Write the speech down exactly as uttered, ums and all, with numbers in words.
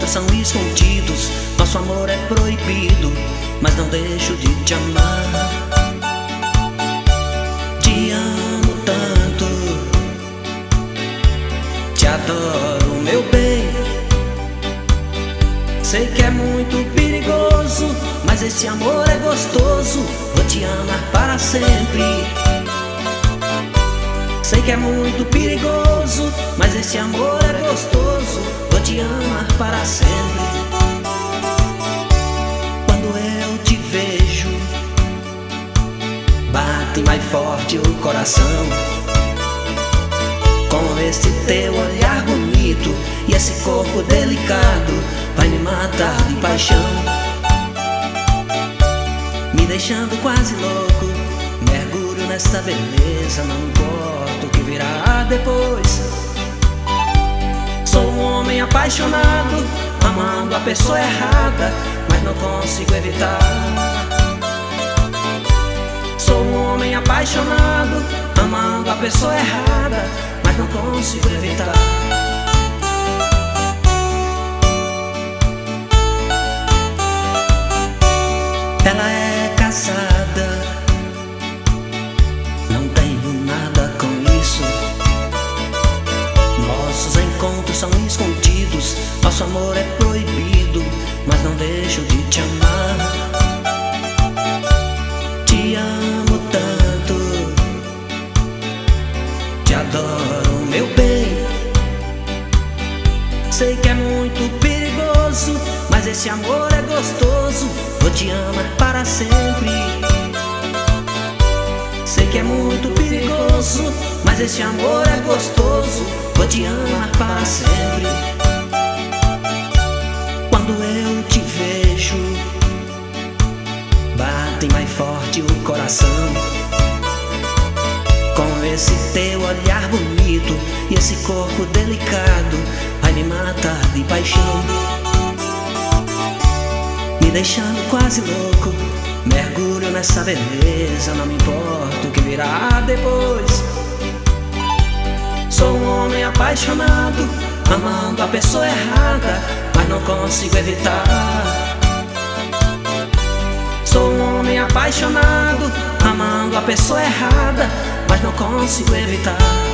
encontros são escondidos. Nosso amor é proibido, mas não deixo de te amar. Te amo tanto, te adoro, meu bem. Sei que é muito perigoso, mas esse amor é gostoso. Vou te amar para sempre. Sei que é muito perigoso, mas esse amor é gostoso. Vou te amar para sempre. Quando eu te vejo, bate mais forte o coração. Com esse teu olhar bonito e esse corpo delicado, vai me matar de paixão, me deixando quase louco. Mergulho nessa beleza, não importa o que virá depois. Sou um homem apaixonado, amando a pessoa errada, mas não consigo evitar. Sou um homem apaixonado, amando a pessoa errada, mas não consigo evitar. Ela é casada, não tenho nada com isso. Nossos encontros são escondidos. Nosso amor é proibido, mas não deixo de te amar. Te amo tanto, te adoro, meu bem. Sei que é muito perigoso, mas esse amor é gostoso. Vou te amar para sempre. Sei que é muito perigoso, mas esse amor é gostoso. Vou te amar para sempre. Quando eu te vejo, bate mais forte o coração. Com esse teu olhar bonito e esse corpo delicado, vai me matar de paixão, me deixando quase louco. Mergulho nessa beleza, não me importa o que virá depois. Sou um homem apaixonado, amando a pessoa errada, mas não consigo evitar. Sou um homem apaixonado, amando a pessoa errada, mas não consigo evitar.